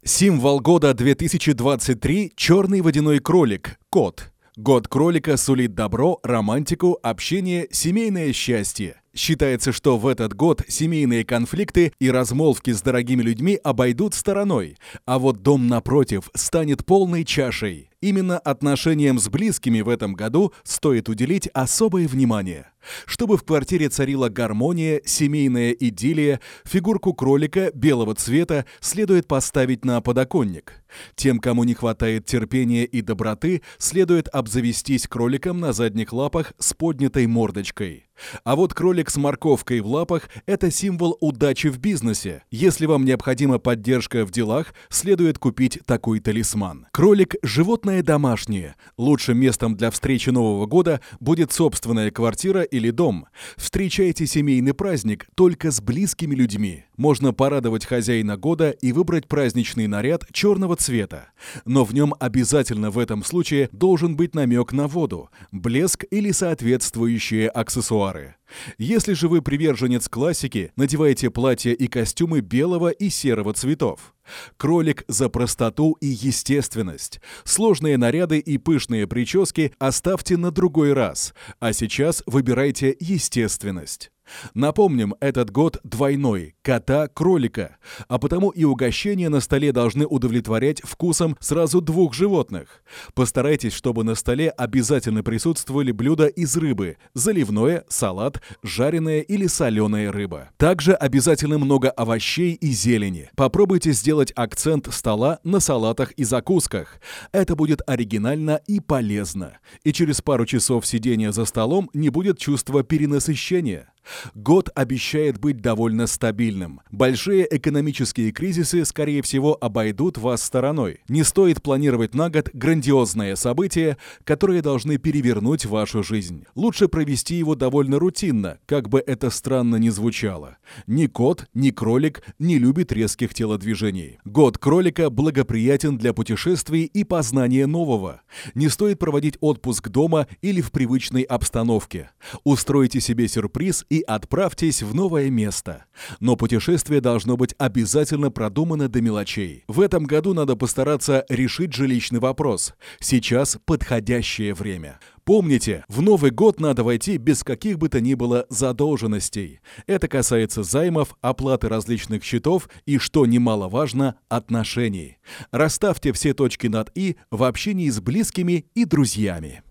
Символ года 2023 – черный водяной кролик – кот. Год кролика сулит добро, романтику, общение, семейное счастье. Считается, что в этот год семейные конфликты и размолвки с дорогими людьми обойдут стороной, а вот дом напротив станет полной чашей. Именно отношениям с близкими в этом году стоит уделить особое внимание. Чтобы в квартире царила гармония, семейная идиллия, фигурку кролика белого цвета следует поставить на подоконник. Тем, кому не хватает терпения и доброты, следует обзавестись кроликом на задних лапах с поднятой мордочкой. А вот кролик с морковкой в лапах – это символ удачи в бизнесе. Если вам необходима поддержка в делах, следует купить такой талисман. Кролик – животное домашнее. Лучшим местом для встречи Нового года будет собственная квартира или дом. Встречайте семейный праздник только с близкими людьми. Можно порадовать хозяина года и выбрать праздничный наряд черного цвета. Но в нем обязательно в этом случае должен быть намек на воду, блеск или соответствующие аксессуары. Если же вы приверженец классики, надевайте платья и костюмы белого и серого цветов. Кролик за простоту и естественность. Сложные наряды и пышные прически оставьте на другой раз, а сейчас выбирайте естественность. Напомним, этот год двойной – кота-кролика, а потому и угощения на столе должны удовлетворять вкусом сразу двух животных. Постарайтесь, чтобы на столе обязательно присутствовали блюда из рыбы – заливное, салат, жареная или соленая рыба. Также обязательно много овощей и зелени. Попробуйте сделать акцент стола на салатах и закусках. Это будет оригинально и полезно. И через пару часов сидения за столом не будет чувства перенасыщения. Год обещает быть довольно стабильным. Большие экономические кризисы, скорее всего, обойдут вас стороной. Не стоит планировать на год грандиозное событие, которые должны перевернуть вашу жизнь. Лучше провести его довольно рутинно, как бы это странно ни звучало. Ни кот, ни кролик не любит резких телодвижений. Год кролика благоприятен для путешествий и познания нового. Не стоит проводить отпуск дома или в привычной обстановке. Устройте себе сюрприз и отправьтесь в новое место. Но путешествие должно быть обязательно продумано до мелочей. В этом году надо постараться решить жилищный вопрос. Сейчас подходящее время. Помните, в Новый год надо войти без каких бы то ни было задолженностей. Это касается займов, оплаты различных счетов и, что немаловажно, отношений. Расставьте все точки над «и» в общении с близкими и друзьями.